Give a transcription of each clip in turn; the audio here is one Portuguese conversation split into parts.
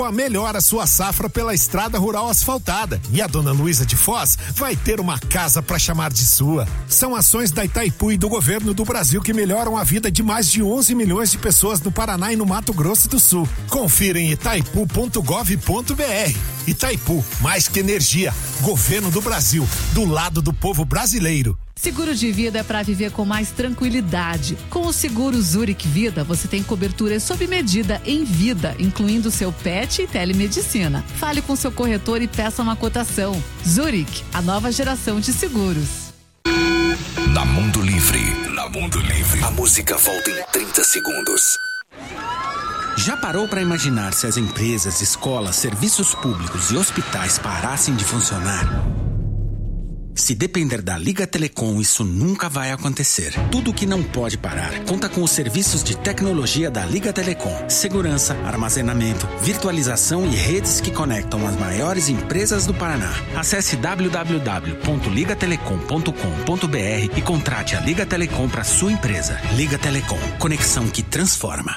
Melhora sua safra pela estrada rural asfaltada. E a dona Luísa de Foz vai ter uma casa para chamar de sua. São ações da Itaipu e do governo do Brasil que melhoram a vida de mais de 11 milhões de pessoas no Paraná e no Mato Grosso do Sul. Confira em itaipu.gov.br. Itaipu, mais que energia. Governo do Brasil, do lado do povo brasileiro. Seguro de vida é para viver com mais tranquilidade. Com o seguro Zurich Vida, você tem cobertura sob medida em vida, incluindo seu pet e telemedicina. Fale com seu corretor e peça uma cotação. Zurich, a nova geração de seguros. Na Mundo Livre, a música volta em 30 segundos. Já parou para imaginar se as empresas, escolas, serviços públicos e hospitais parassem de funcionar? Se depender da Liga Telecom, isso nunca vai acontecer. Tudo que não pode parar conta com os serviços de tecnologia da Liga Telecom. Segurança, armazenamento, virtualização e redes que conectam as maiores empresas do Paraná. Acesse www.ligatelecom.com.br e contrate a Liga Telecom para sua empresa. Liga Telecom, conexão que transforma.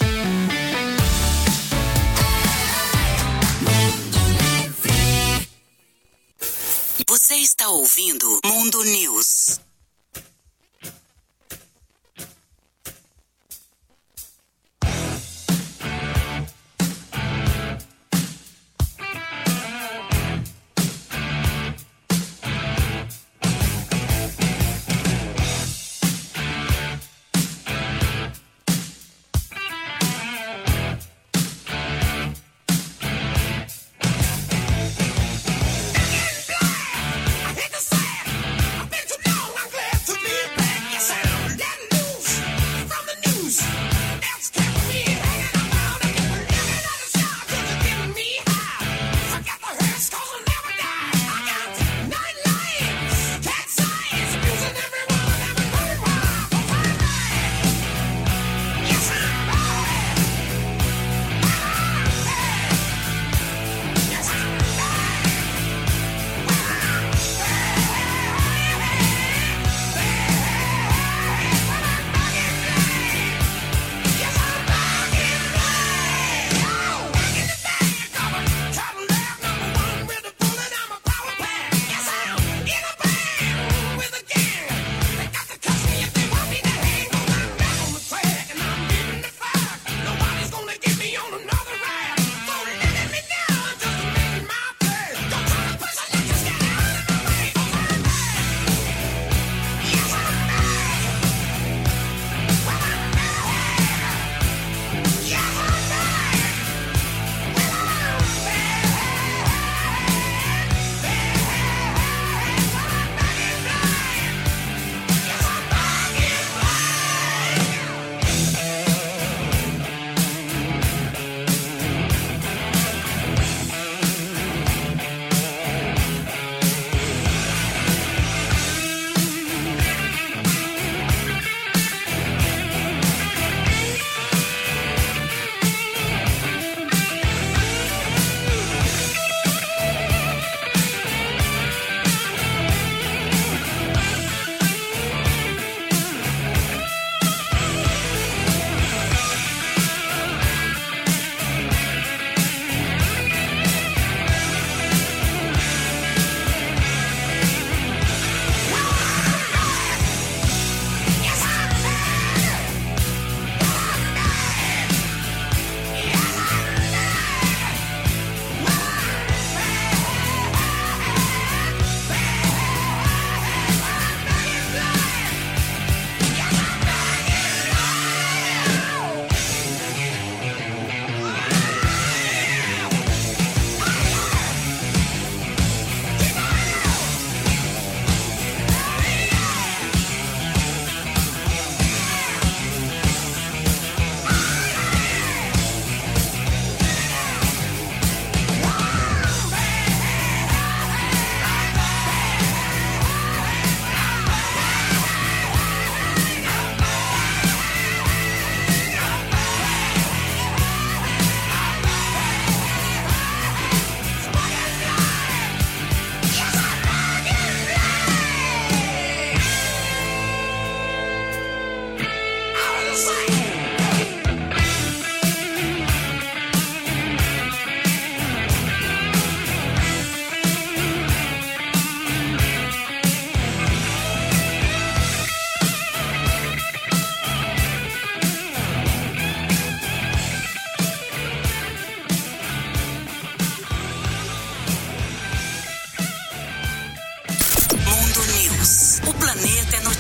Você está ouvindo Mundo News. I hit the sand. I bet you know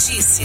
notícia.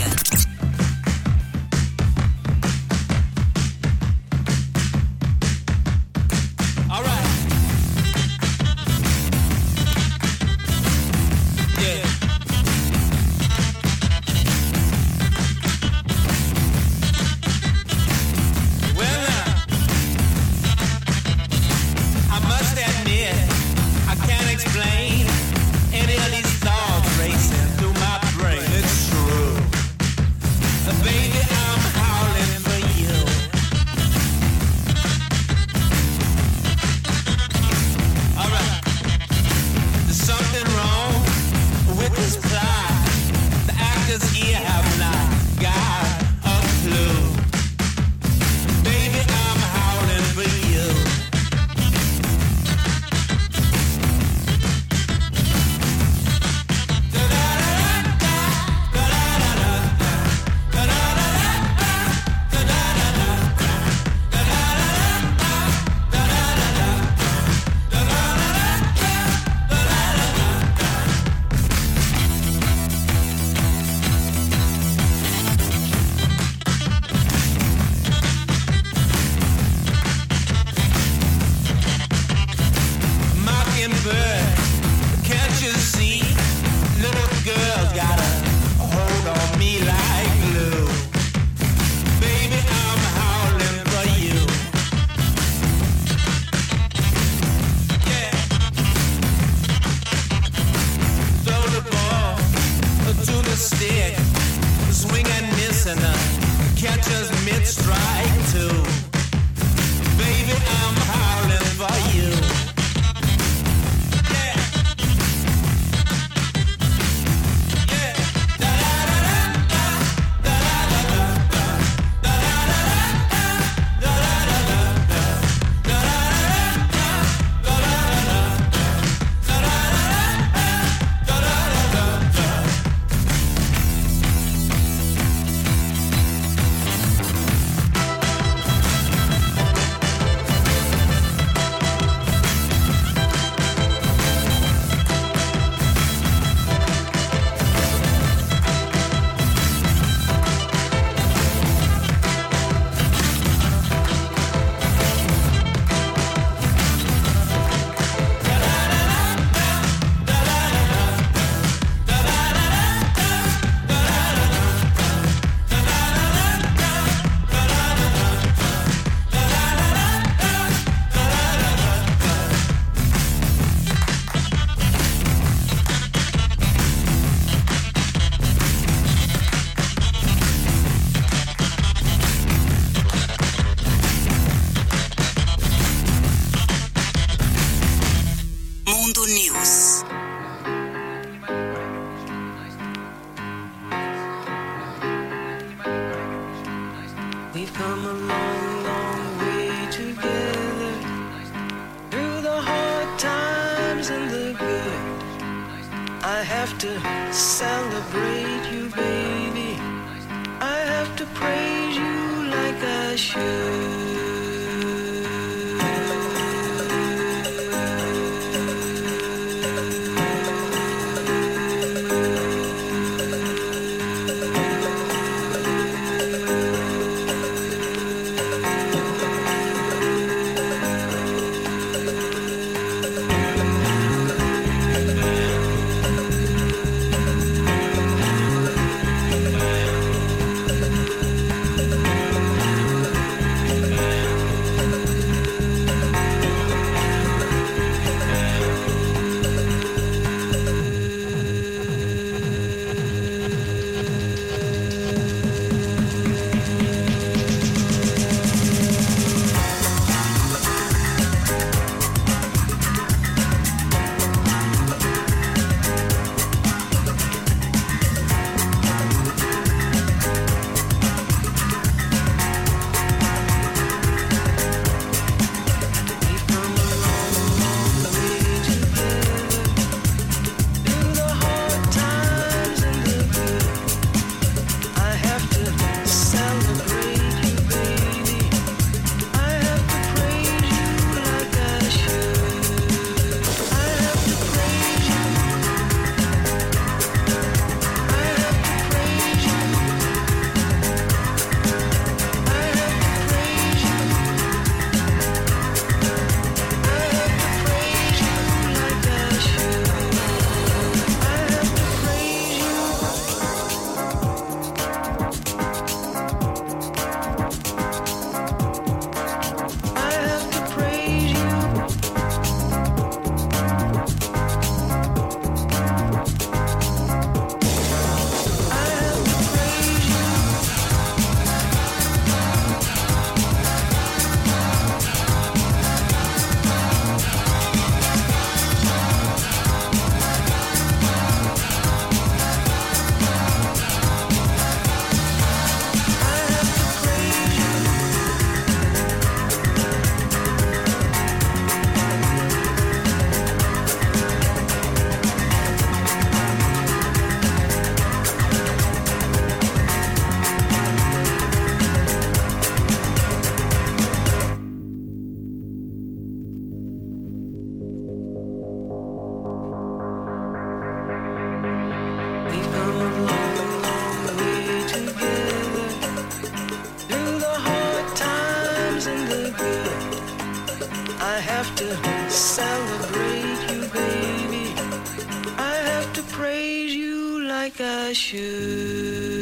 to celebrate you, baby. I have to praise you like I should.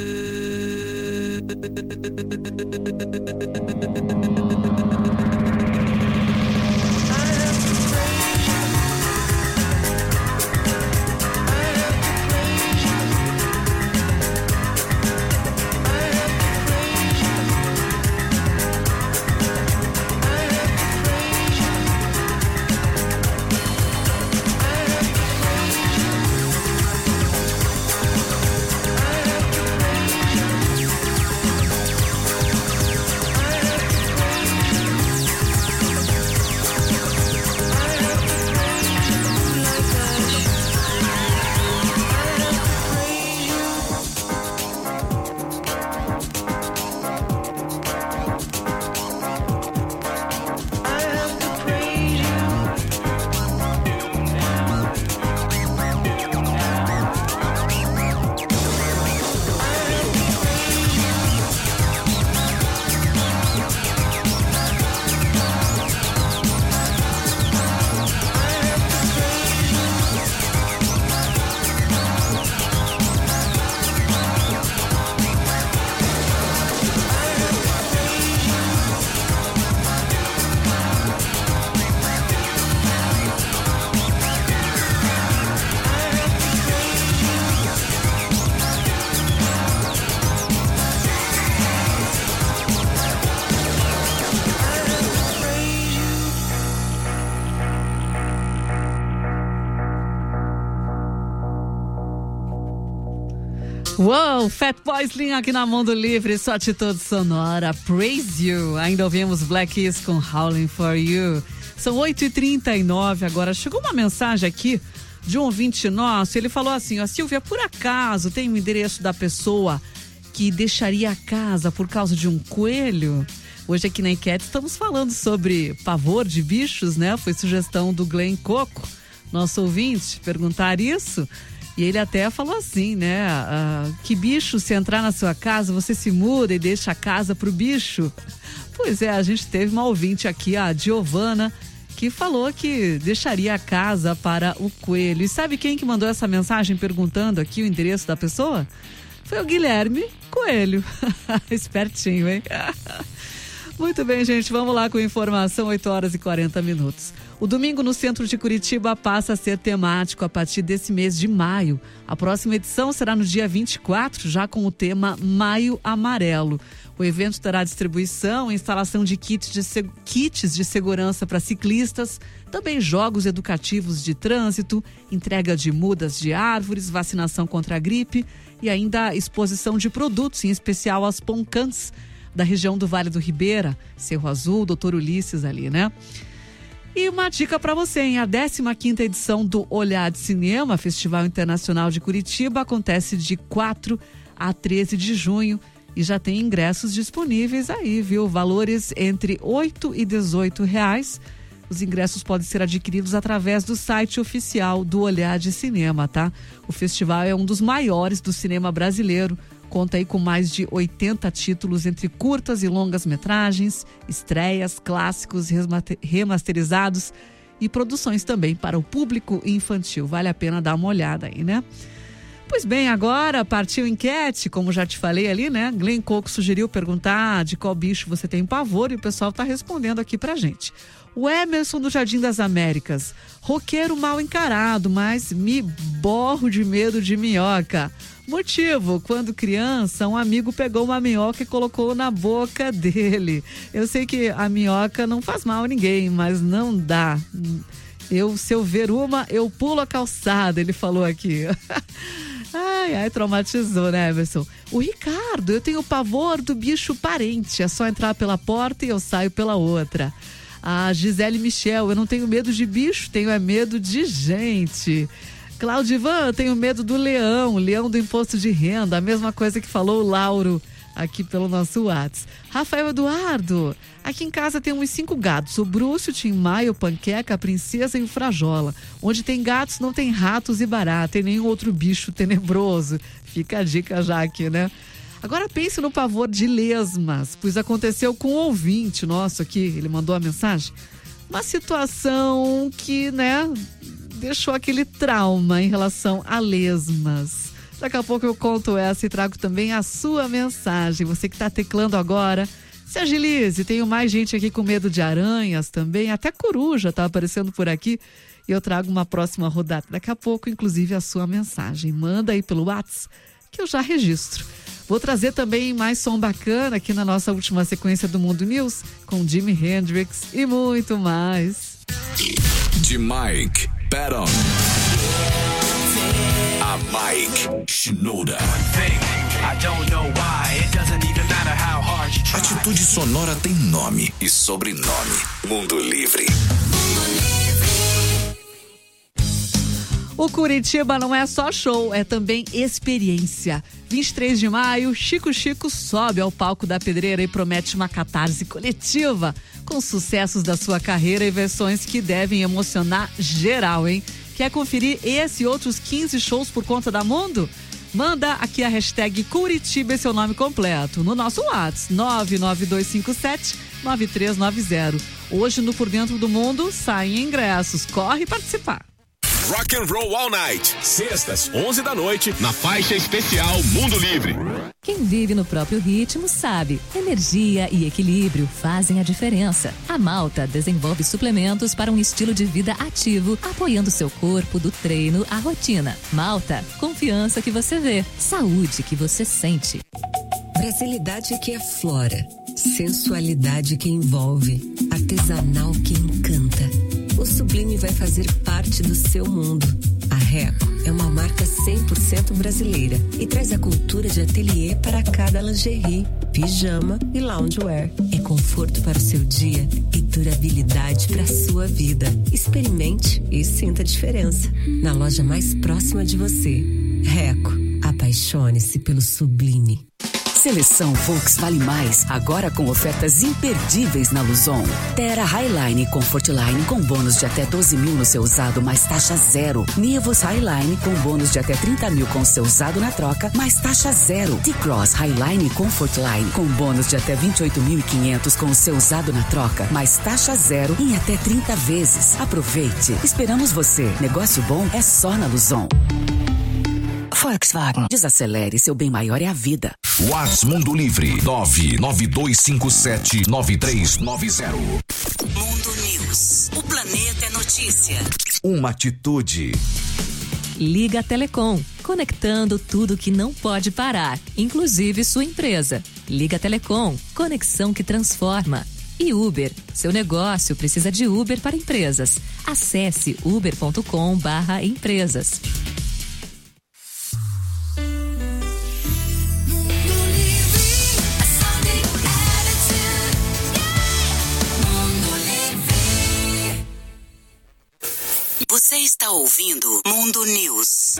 Uou, Fatboy Slim aqui na Mundo Livre, só atitude sonora, Praise You. Ainda ouvimos Black Keys com Howling For You. São 8h39 agora. Chegou uma mensagem aqui de um ouvinte nosso, ele falou assim, ó, Silvia, por acaso tem o endereço da pessoa que deixaria a casa por causa de um coelho? Hoje aqui na enquete estamos falando sobre pavor de bichos, né? Foi sugestão do Glenn Coco, nosso ouvinte, perguntar isso. E ele até falou assim, né? Que bicho, se entrar na sua casa, você se muda e deixa a casa pro bicho? Pois é, a gente teve uma ouvinte aqui, a Giovana, que falou que deixaria a casa para o coelho. E sabe quem que mandou essa mensagem perguntando aqui o endereço da pessoa? Foi o Guilherme Coelho. Espertinho, hein? Muito bem, gente, vamos lá com informação, 8h40. O domingo no centro de Curitiba passa a ser temático a partir desse mês de maio. A próxima edição será no dia 24, já com o tema Maio Amarelo. O evento terá distribuição e instalação de kits de segurança para ciclistas, também jogos educativos de trânsito, entrega de mudas de árvores, vacinação contra a gripe e ainda exposição de produtos, em especial as poncãs, da região do Vale do Ribeira, Cerro Azul, Doutor Ulisses ali, né? E uma dica para você, hein? A 15ª edição do Olhar de Cinema, Festival Internacional de Curitiba, acontece de 4 a 13 de junho e já tem ingressos disponíveis aí, viu? Valores entre R$8 e R$18. Os ingressos podem ser adquiridos através do site oficial do Olhar de Cinema, tá? O festival é um dos maiores do cinema brasileiro. Conta aí com mais de 80 títulos entre curtas e longas metragens, estreias, clássicos remasterizados e produções também para o público infantil. Vale a pena dar uma olhada aí, né? Pois bem, agora partiu enquete, como já te falei ali, né? Glenn Coco sugeriu perguntar de qual bicho você tem pavor e o pessoal tá respondendo aqui pra gente. O Emerson do Jardim das Américas, roqueiro mal encarado, mas me borro de medo de minhoca. Motivo, quando criança, um amigo pegou uma minhoca e colocou na boca dele. Eu sei que a minhoca não faz mal a ninguém, mas não dá. Se eu ver uma, eu pulo a calçada, ele falou aqui. Ai, traumatizou, né, Emerson? O Ricardo, eu tenho pavor do bicho parente, é só entrar pela porta e eu saio pela outra. A Gisele Michel, eu não tenho medo de bicho, tenho medo de gente. Claudivan, eu tenho medo do leão do imposto de renda, a mesma coisa que falou o Lauro aqui pelo nosso WhatsApp. Rafael Eduardo, aqui em casa tem uns 5 gatos, o Brúcio, o Tim Maia, o Panqueca, a Princesa e o Frajola. Onde tem gatos não tem ratos e barata e nenhum outro bicho tenebroso. Fica a dica já aqui, né? Agora pense no pavor de lesmas, pois aconteceu com um ouvinte nosso aqui, ele mandou a mensagem. uma situação que, né, deixou aquele trauma em relação a lesmas. Daqui a pouco eu conto essa e trago também a sua mensagem. Você que está teclando agora, se agilize. Tenho mais gente aqui com medo de aranhas também, até coruja está aparecendo por aqui. E eu trago uma próxima rodada daqui a pouco, inclusive a sua mensagem. Manda aí pelo WhatsApp que eu já registro. Vou trazer também mais som bacana aqui na nossa última sequência do Mundo News, com Jimi Hendrix e muito mais. De Mike Patton a Mike Shinoda. Atitude Sonora tem nome e sobrenome. Mundo Livre. O Curitiba não é só show, é também experiência. 23 de maio, Chico sobe ao palco da Pedreira e promete uma catarse coletiva, com sucessos da sua carreira e versões que devem emocionar geral, hein? Quer conferir esse e outros 15 shows por conta da Mundo? Manda aqui a hashtag Curitiba e seu nome completo no nosso WhatsApp 99257-9390. Hoje no Por Dentro do Mundo saem ingressos. Corre participar. Rock and Roll All Night, sextas, 11 da noite, na faixa especial Mundo Livre. Quem vive no próprio ritmo sabe, energia e equilíbrio fazem a diferença. A Malta desenvolve suplementos para um estilo de vida ativo, apoiando seu corpo do treino à rotina. Malta, confiança que você vê, saúde que você sente. Brasilidade que aflora, sensualidade que envolve, artesanal que encanta. O Sublime vai fazer parte do seu mundo. A Reco é uma marca 100% brasileira e traz a cultura de ateliê para cada lingerie, pijama e loungewear. É conforto para o seu dia e durabilidade para a sua vida. Experimente e sinta a diferença. Na loja mais próxima de você. Reco, apaixone-se pelo Sublime. Seleção Volks Vale Mais, agora com ofertas imperdíveis na Luzon. Terra Highline Comfortline com bônus de até 12 mil no seu usado, mais taxa zero. Nivus Highline com bônus de até 30 mil com seu usado na troca, mais taxa zero. T-Cross Highline Comfortline com bônus de até 28.500 com o seu usado na troca, mais taxa zero em até 30 vezes. Aproveite. Esperamos você. Negócio bom é só na Luzon. Volkswagen. Desacelere, seu bem maior é a vida. WhatsApp Mundo Livre 992579390. Mundo News. O planeta é notícia. Uma atitude. Liga Telecom, conectando tudo que não pode parar, inclusive sua empresa. Liga Telecom, conexão que transforma. E Uber, seu negócio precisa de Uber para empresas. Acesse uber.com/empresas. Você está ouvindo Mundo News.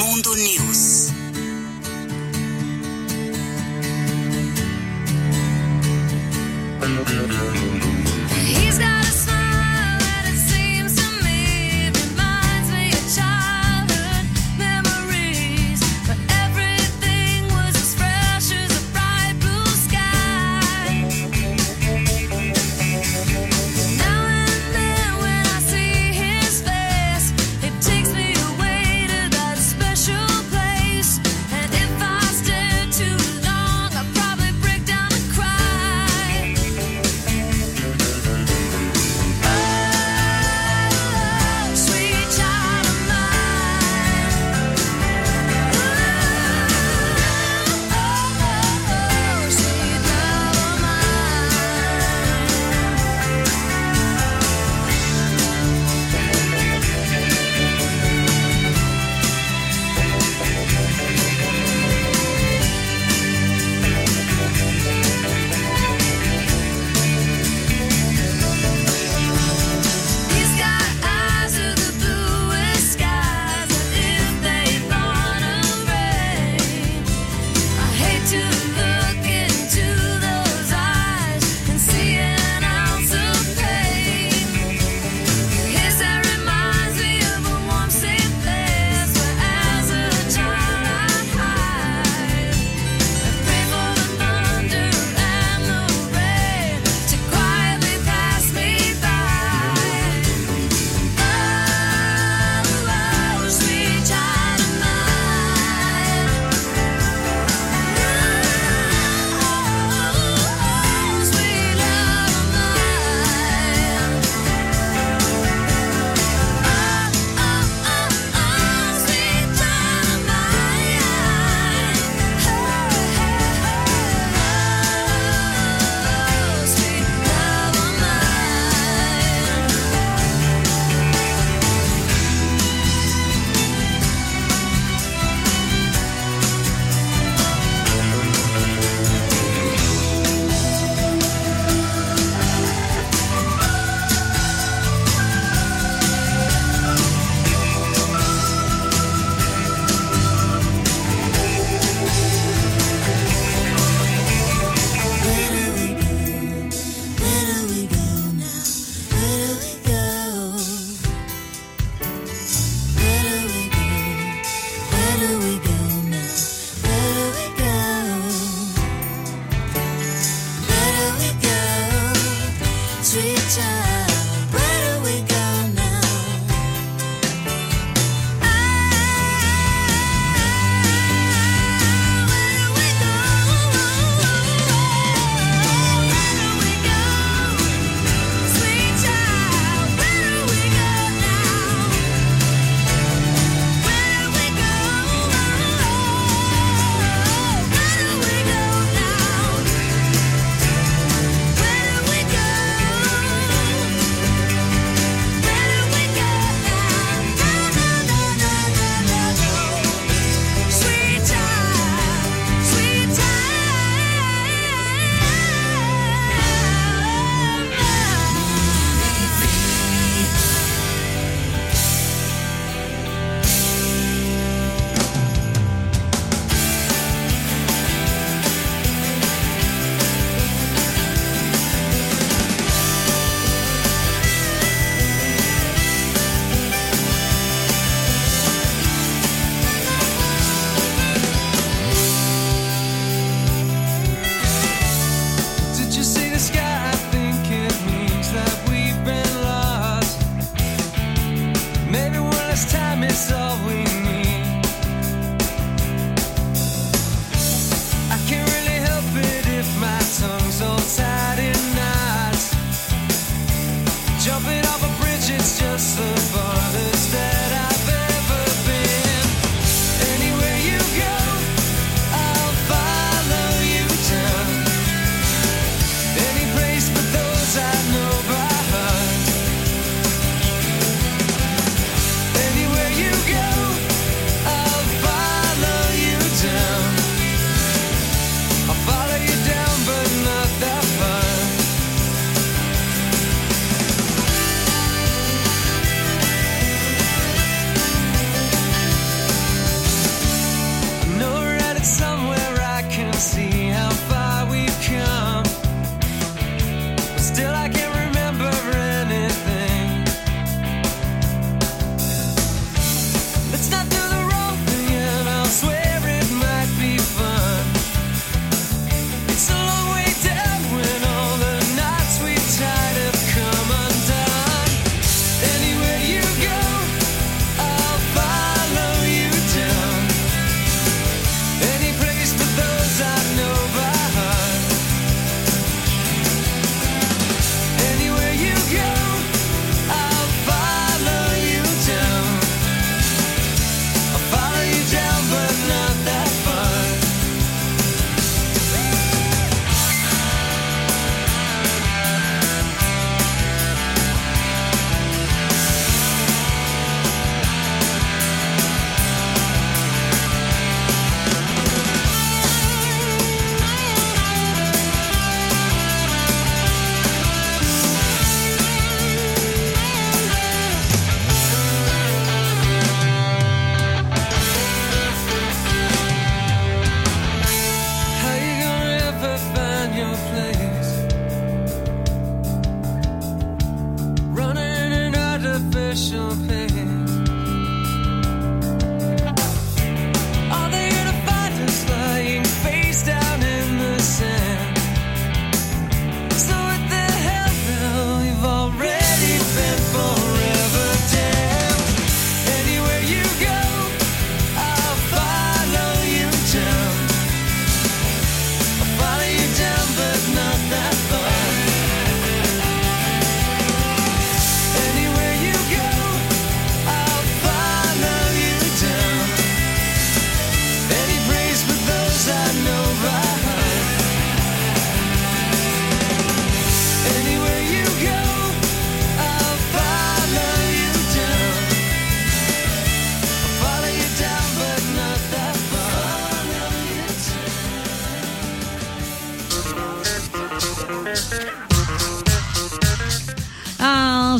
Mundo News. He's got a smile that it seems to me reminds me of childhood memories, but everything was as fresh as a bright blue sky. Now and then when I see his face, it takes me away to that special place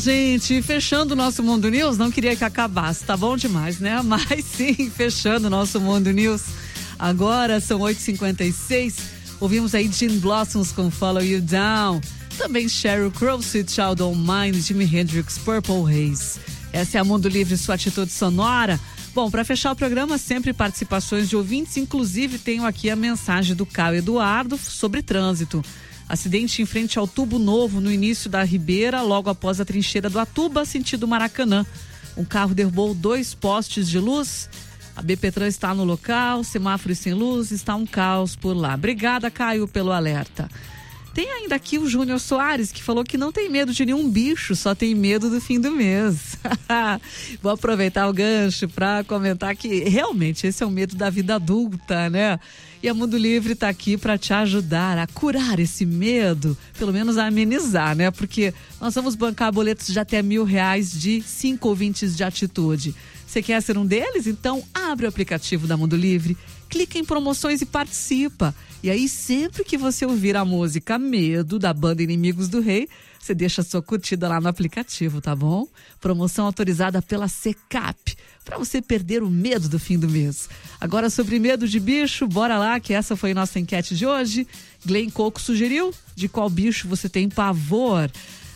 gente, fechando o nosso Mundo News, não queria que acabasse, tá bom demais, né? Mas sim, fechando o nosso Mundo News. Agora são 8h56, ouvimos aí Gin Blossoms com Follow You Down. Também Sheryl Crow, Sweet Child O' Mine, Jimi Hendrix, Purple Haze. Essa é a Mundo Livre, sua atitude sonora. Bom, para fechar o programa, sempre participações de ouvintes, inclusive tenho aqui a mensagem do Caio Eduardo sobre trânsito. Acidente em frente ao Tubo Novo, no início da Ribeira, logo após a trincheira do Atuba, sentido Maracanã. Um carro derrubou 2 postes de luz. A BPTran está no local, semáforo sem luz, está um caos por lá. Obrigada, Caio, pelo alerta. Tem ainda aqui o Júnior Soares, que falou que não tem medo de nenhum bicho, só tem medo do fim do mês. Vou aproveitar o gancho para comentar que realmente esse é o medo da vida adulta, né? E a Mundo Livre está aqui para te ajudar a curar esse medo, pelo menos a amenizar, né? Porque nós vamos bancar boletos de até R$1.000 de 5 ouvintes de atitude. Você quer ser um deles? Então abre o aplicativo da Mundo Livre, clica em promoções e participa. E aí sempre que você ouvir a música Medo, da banda Inimigos do Rei, você deixa a sua curtida lá no aplicativo, tá bom? Promoção autorizada pela Secap, para você perder o medo do fim do mês. Agora sobre medo de bicho, bora lá, que essa foi a nossa enquete de hoje. Glenn Coco sugeriu de qual bicho você tem pavor.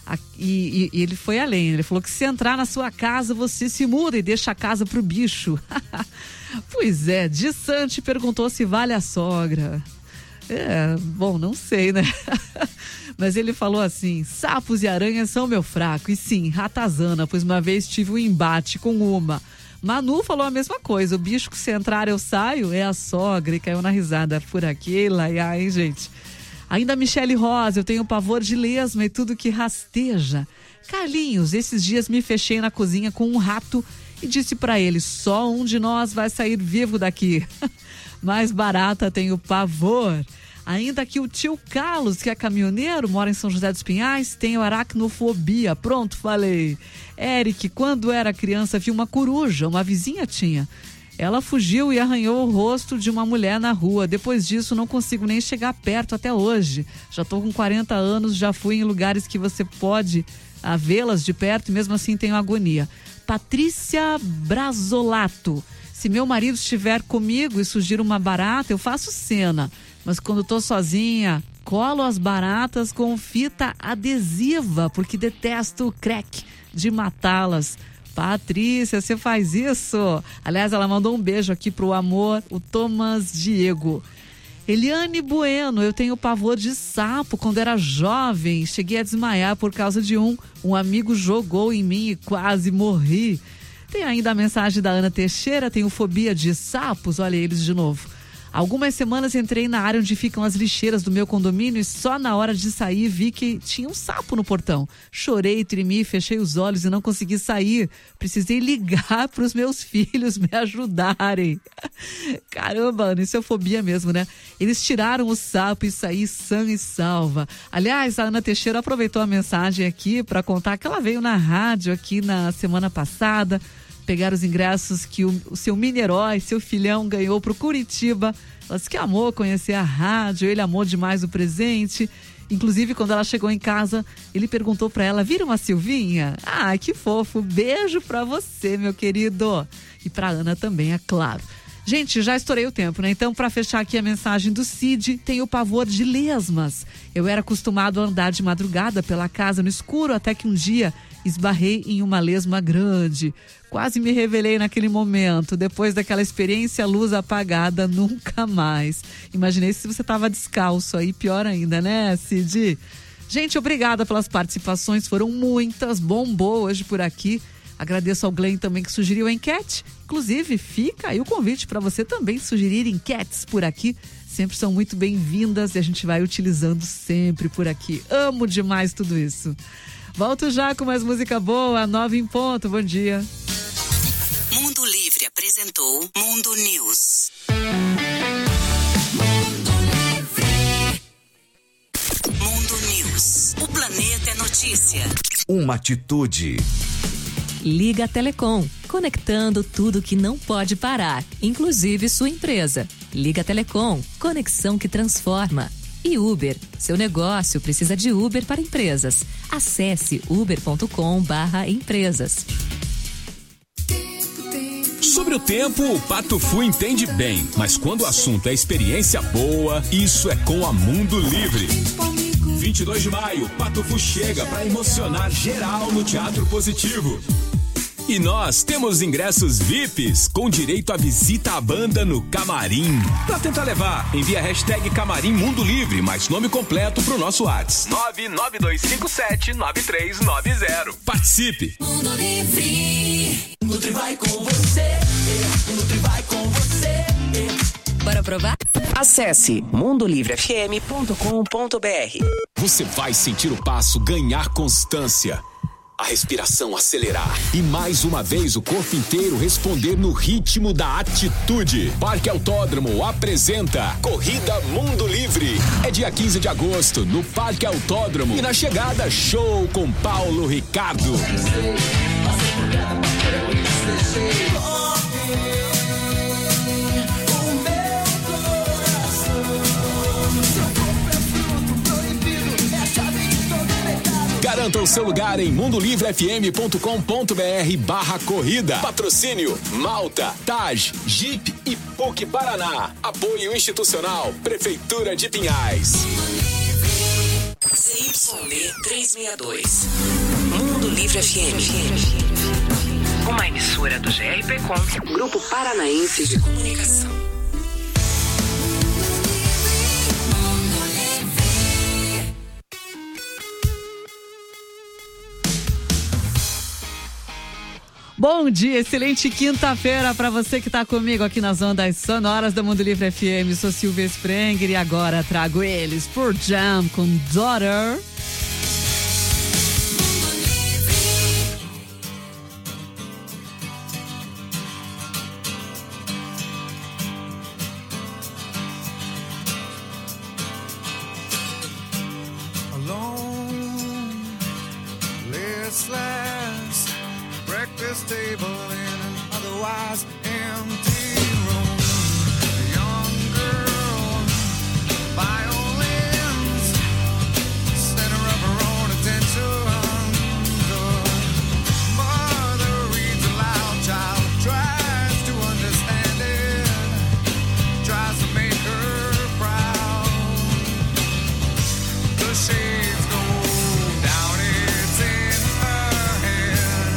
E ele foi além, ele falou que se entrar na sua casa, você se muda e deixa a casa pro bicho. Pois é, de Sante perguntou se vale a sogra. Bom, não sei, né? Mas ele falou assim: sapos e aranhas são meu fraco. E sim, ratazana, pois uma vez tive um embate com uma. Manu falou a mesma coisa: o bicho que se entrar eu saio é a sogra. E caiu na risada por aqui, lá, hein, gente? Ainda Michele Rosa, eu tenho pavor de lesma e tudo que rasteja. Carlinhos, esses dias me fechei na cozinha com um rato e disse pra ele: só um de nós vai sair vivo daqui. Mais barata, tenho pavor. Ainda que o tio Carlos, que é caminhoneiro, mora em São José dos Pinhais, tem aracnofobia. Pronto, falei. Eric, quando era criança, viu uma coruja, uma vizinha tinha. Ela fugiu e arranhou o rosto de uma mulher na rua. Depois disso, não consigo nem chegar perto até hoje. Já tô com 40 anos, já fui em lugares que você pode vê-las de perto e mesmo assim tenho agonia. Patrícia Brazolato. Se meu marido estiver comigo e surgir uma barata, eu faço cena. Mas quando tô sozinha, colo as baratas com fita adesiva, porque detesto o crack de matá-las. Patrícia, você faz isso? Aliás, ela mandou um beijo aqui pro amor, o Thomas Diego. Eliane Bueno, eu tenho pavor de sapo. Quando era jovem, cheguei a desmaiar por causa de um amigo jogou em mim e quase morri. Tem ainda a mensagem da Ana Teixeira, tenho fobia de sapos, olha eles de novo. Algumas semanas entrei na área onde ficam as lixeiras do meu condomínio e só na hora de sair vi que tinha um sapo no portão. Chorei, tremi, fechei os olhos e não consegui sair. Precisei ligar para os meus filhos me ajudarem. Caramba, Ana, isso é fobia mesmo, né? Eles tiraram o sapo e saí sã e salva. Aliás, a Ana Teixeira aproveitou a mensagem aqui para contar que ela veio na rádio aqui na semana passada, pegar os ingressos que o seu mini-herói, seu filhão, ganhou pro Curitiba. Ela disse que amou conhecer a rádio, ele amou demais o presente. Inclusive, quando ela chegou em casa, ele perguntou pra ela: viram a Silvinha? Ah, que fofo, beijo pra você, meu querido. E pra Ana também, é claro. Gente, já estourei o tempo, né? Então, para fechar aqui a mensagem do Cid, tenho pavor de lesmas. Eu era acostumado a andar de madrugada pela casa no escuro, até que um dia esbarrei em uma lesma grande. Quase me revelei naquele momento. Depois daquela experiência, luz apagada, nunca mais. Imaginei se você estava descalço aí, pior ainda, né, Cid? Gente, obrigada pelas participações, foram muitas, bombou hoje por aqui. Agradeço ao Glenn também que sugeriu a enquete. Inclusive, fica aí o convite para você também sugerir enquetes por aqui. Sempre são muito bem-vindas e a gente vai utilizando sempre por aqui. Amo demais tudo isso. Volto já com mais música boa, 9 em ponto. Bom dia. Mundo Livre apresentou Mundo News. Mundo News. O planeta é notícia. Uma atitude. Liga Telecom, conectando tudo que não pode parar, inclusive sua empresa. Liga Telecom, conexão que transforma. E Uber, seu negócio precisa de Uber para empresas. Acesse uber.com/empresas. Sobre o tempo, o Pato Fu entende bem, mas quando o assunto é experiência boa, isso é com a Mundo Livre. 22 de maio, Pato Fu chega para emocionar geral no Teatro Positivo. E nós temos ingressos VIPs com direito à visita à banda no Camarim. Pra tentar levar, envia a hashtag Camarim Mundo Livre, mais nome completo pro nosso WhatsApp. 992579390. Participe! Mundo Livre. Nutri vai com você. Nutri vai com você. Bora provar? Acesse mundolivrefm.com.br. Você vai sentir o passo ganhar constância, a respiração acelerar e mais uma vez o corpo inteiro responder no ritmo da atitude. Parque Autódromo apresenta Corrida Mundo Livre. É dia 15 de agosto no Parque Autódromo e na chegada show com Paulo Ricardo. Garanta o seu lugar em mundolivrefm.com.br/corrida. Patrocínio Malta, Taj, Jeep e PUC Paraná. Apoio institucional Prefeitura de Pinhais. CYB 362. Mundo Livre FM. Uma emissora do GRPcom, Grupo Paranaense de Comunicação. Bom dia, excelente quinta-feira para você que está comigo aqui nas ondas sonoras da Mundo Livre FM. Sou Silvia Sprenger e agora trago eles por Jam com Daughter. Table in an otherwise empty room. A young girl, violins, center of her own attention. The mother reads aloud, child tries to understand it, tries to make her proud. The shades go down, it's in her head.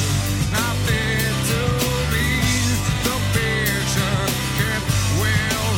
Well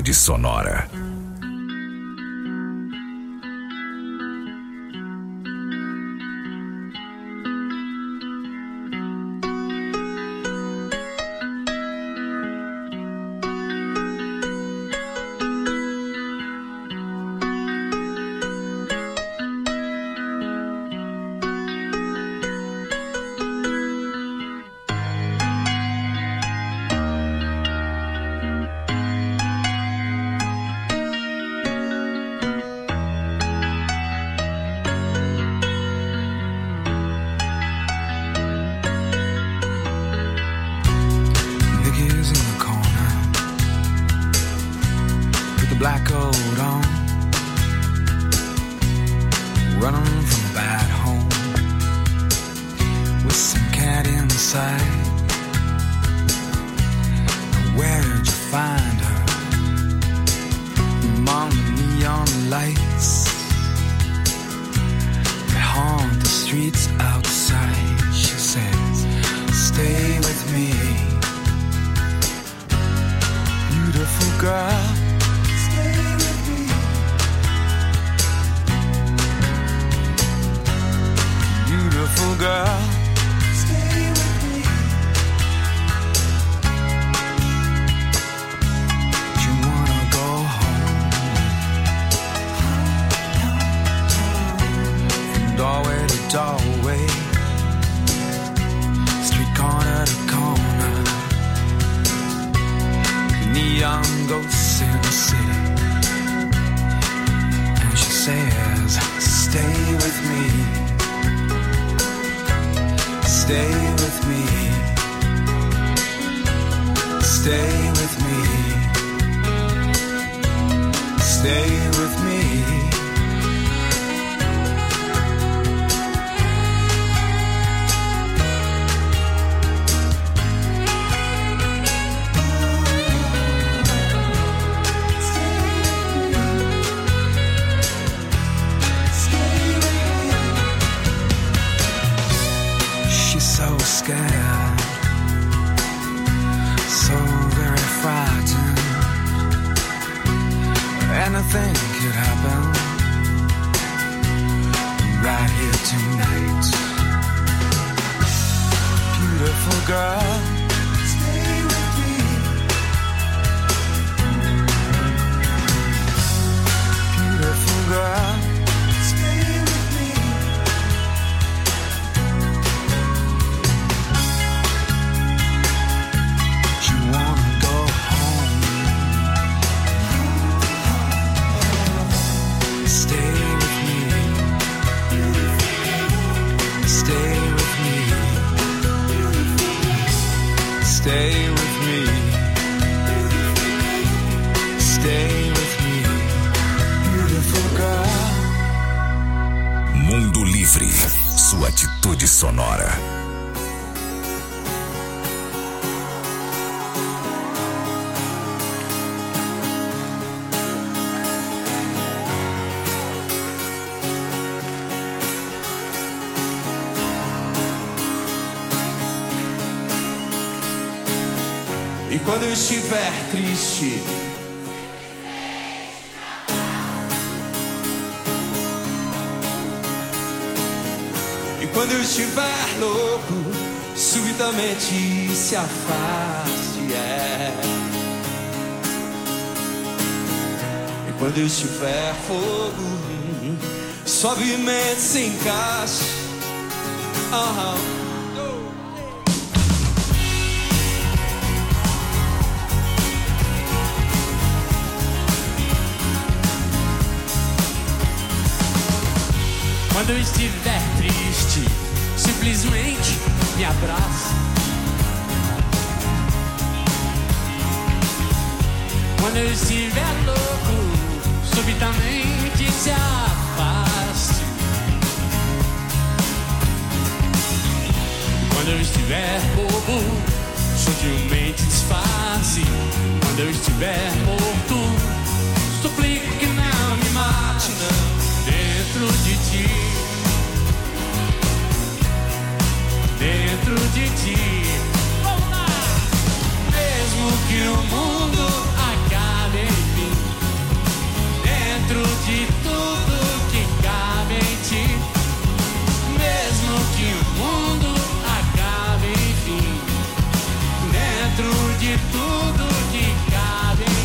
atitude sonora. Black coat on, running from a bad home, with some cat inside. Where'd you find her? Among the neon lights that haunt the streets outside. She says, stay with me, beautiful girl. Beautiful girl, stay with me. You wanna go home, from doorway to doorway, street corner to corner, neon ghosts in the city. And she says, stay with me. Stay with me, stay with me, stay with me. So scared, so very frightened. Anything could happen right here tonight. Beautiful girl, stay with me. Beautiful girl, stay with me. Stay with me, stay with me, beautiful girl. Mundo Livre, sua atitude sonora. E quando eu estiver triste, e quando eu estiver louco, subitamente se afaste, E quando eu estiver fogo, suavemente se encaixe. Quando eu estiver triste, simplesmente me abraça. Quando eu estiver louco, subitamente se afaste. Quando eu estiver bobo, sutilmente disfarce. Quando eu estiver morto, suplico que não me mate, não. Dentro de ti, dentro de ti. Vamos lá! Mesmo que o mundo acabe em mim, ti. Mesmo que o mundo acabe, enfim, dentro de tudo que cabe em ti.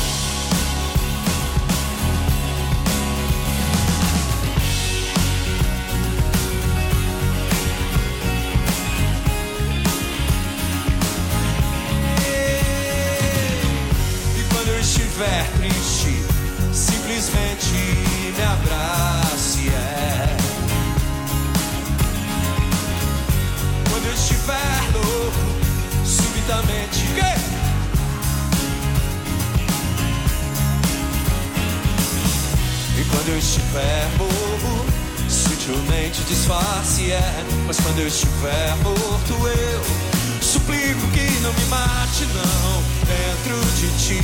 E quando eu estiver triste, simplesmente me abrace, Quando eu estiver louco, subitamente E quando eu estiver bobo, sutilmente disfarce, Mas quando eu estiver morto, eu suplico que não me mate, não, dentro de ti.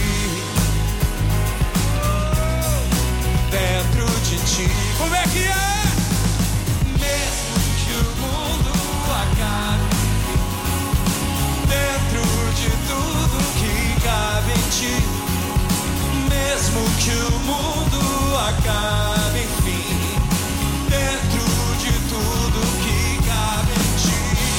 Dentro de ti. Como é que é? Mesmo que o mundo acabe, dentro de tudo que cabe em ti. Mesmo que o mundo acabe, enfim, dentro de tudo que cabe em ti.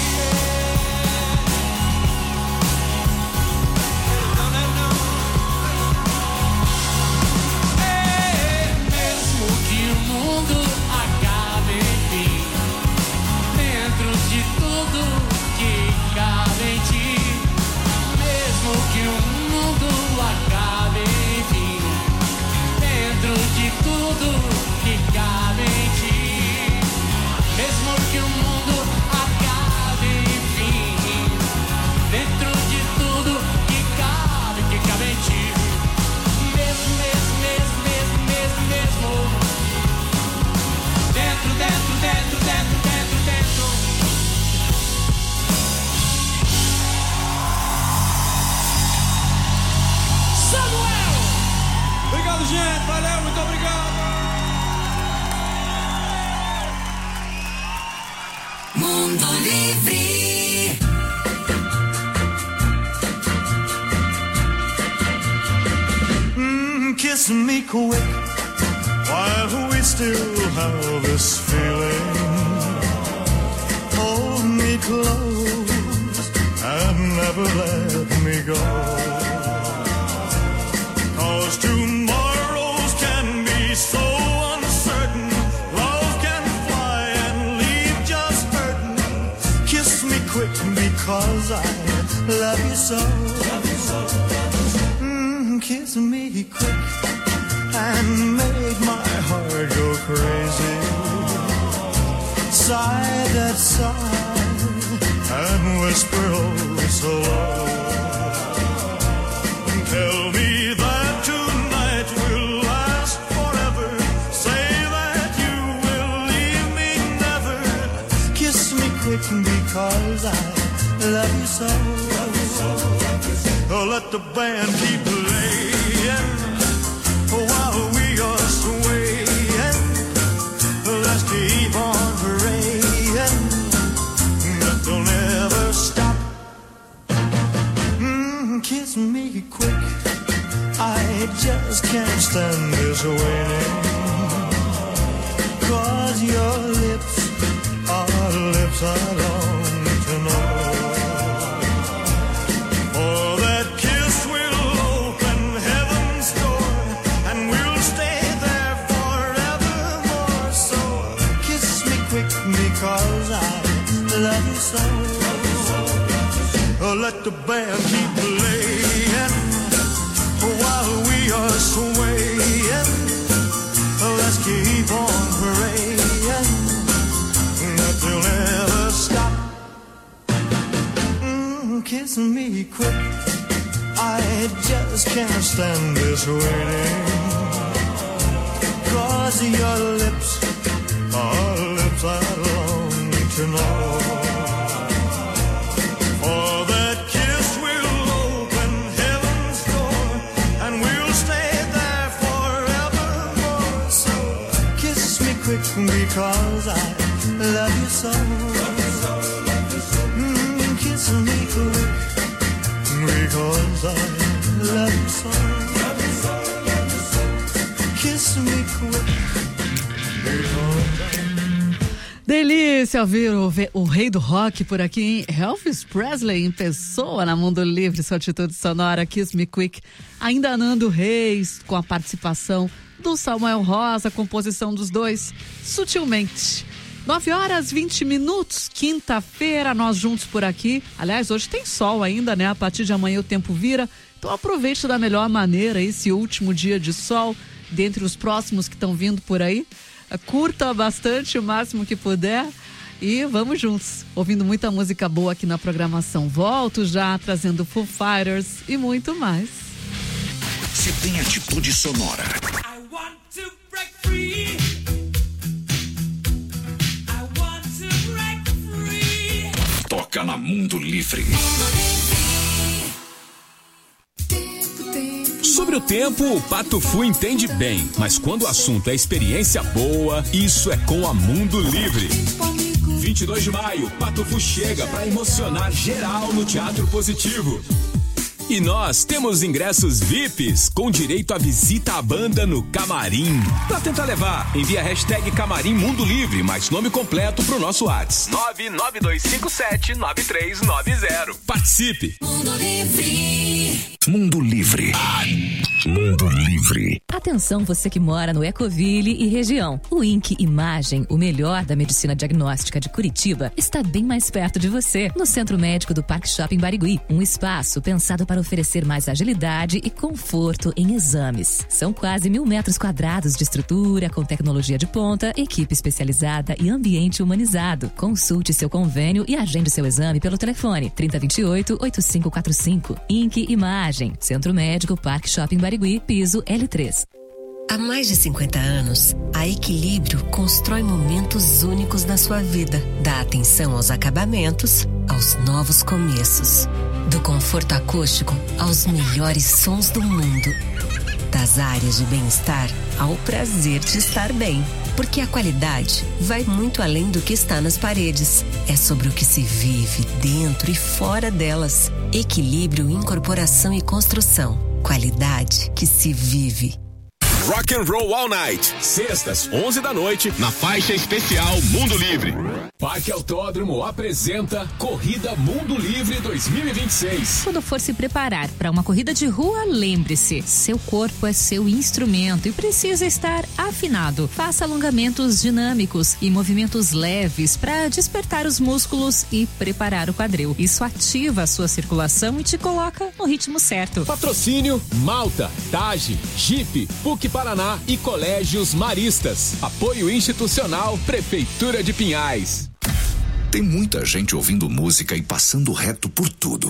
Mesmo que o mundo acabe, enfim, dentro de tudo que cabe em ti. Mesmo que o mundo acabe, enfim, dentro de tudo que cabe em ti. Mesmo que o mundo acabe, enfim, dentro de tudo que cabe em ti. Mesmo, dentro, dentro. Samuel! Obrigado, gente. Valeu, muito obrigado. Mundo Livre. Kiss me quick while we still have this feeling. Hold me close and never let me go. 'Cause tomorrows can be so uncertain. Love can fly and leave just hurting. Kiss me quick because I love you so. Kiss me quick and make my heart go crazy. Sigh that sigh and whisper oh so low. Tell me that tonight will last forever. Say that you will leave me never. Kiss me quick because I love you so. Oh, let the band keep playing while we are swaying. Let's keep on praying that they'll never stop. Kiss me quick, I just can't stand this waiting. 'Cause your lips are lips I long to know. For that kiss will open heaven's door, and we'll stay there forevermore. So kiss me quick because I love you so. Let the band keep playing while we are swaying. Let's keep on praying that they'll never stop. Kiss me quick, I just can't stand this waiting. 'Cause your lips are lips I long to know. For that kiss will open heaven's door, and we'll stay there forevermore. So kiss me quick because I love you so. Kiss me quick because I love you so. Kiss me quick because I Delícia ouvir o rei do rock por aqui, hein? Elvis Presley em pessoa na Mundo Livre, sua atitude sonora, Kiss Me Quick. Ainda Nando Reis, com a participação do Samuel Rosa, a composição dos dois, Sutilmente. 9h20, quinta-feira, nós juntos por aqui. Aliás, hoje tem sol ainda, né? A partir de amanhã o tempo vira. Então aproveite da melhor maneira esse último dia de sol, dentre os próximos que estão vindo por aí. Curta bastante o máximo que puder e vamos juntos, ouvindo muita música boa aqui na programação. Volto já trazendo Foo Fighters e muito mais. Se tem atitude sonora. I want to break free. I want to break free. Toca na Mundo Livre. Sobre o tempo, o Pato Fu entende bem, mas quando o assunto é experiência boa, isso é com a Mundo Livre. 22 de maio, Pato Fu chega para emocionar geral no Teatro Positivo. E nós temos ingressos VIPs com direito à visita à banda no Camarim. Pra tentar levar, envia a hashtag Camarim Mundo Livre, mais nome completo pro nosso WhatsApp. 992579390. Participe! Mundo Livre. Mundo Livre. Mundo Livre. Atenção você que mora no Ecoville e região. O INC Imagem, o melhor da medicina diagnóstica de Curitiba, está bem mais perto de você, no Centro Médico do Parque Shopping Barigui. Um espaço pensado para oferecer mais agilidade e conforto em exames. São quase 1.000 metros quadrados de estrutura com tecnologia de ponta, equipe especializada e ambiente humanizado. Consulte seu convênio e agende seu exame pelo telefone 3028-8545. INC Imagem, Centro Médico Parque Shopping Barigui, piso L3. Há mais de 50 anos, a Equilíbrio constrói momentos únicos na sua vida. Dá atenção aos acabamentos, aos novos começos. Do conforto acústico aos melhores sons do mundo. Das áreas de bem-estar ao prazer de estar bem. Porque a qualidade vai muito além do que está nas paredes. É sobre o que se vive dentro e fora delas. Equilíbrio, incorporação e construção. Qualidade que se vive. Rock and Roll All Night, sextas, 11 da noite, na faixa especial Mundo Livre. Parque Autódromo apresenta Corrida Mundo Livre 2026. Quando for se preparar para uma corrida de rua, lembre-se, seu corpo é seu instrumento e precisa estar afinado. Faça alongamentos dinâmicos e movimentos leves para despertar os músculos e preparar o quadril. Isso ativa a sua circulação e te coloca no ritmo certo. Patrocínio Malta, Tage, Jeep, PUC Paraná e Colégios Maristas. Apoio institucional Prefeitura de Pinhais. Tem muita gente ouvindo música e passando reto por tudo.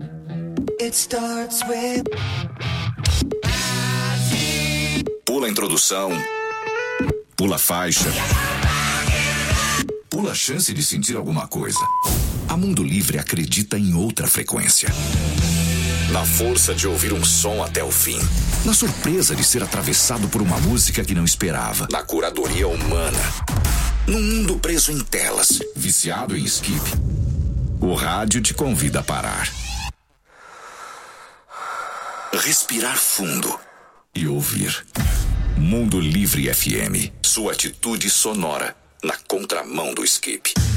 Pula a introdução. Pula a faixa. Pula a chance de sentir alguma coisa. A Mundo Livre acredita em outra frequência. Na força de ouvir um som até o fim. Na surpresa de ser atravessado por uma música que não esperava. Na curadoria humana. Num mundo preso em telas, viciado em skip. O rádio te convida a parar. Respirar fundo e ouvir. Mundo Livre FM. Sua atitude sonora na contramão do skip.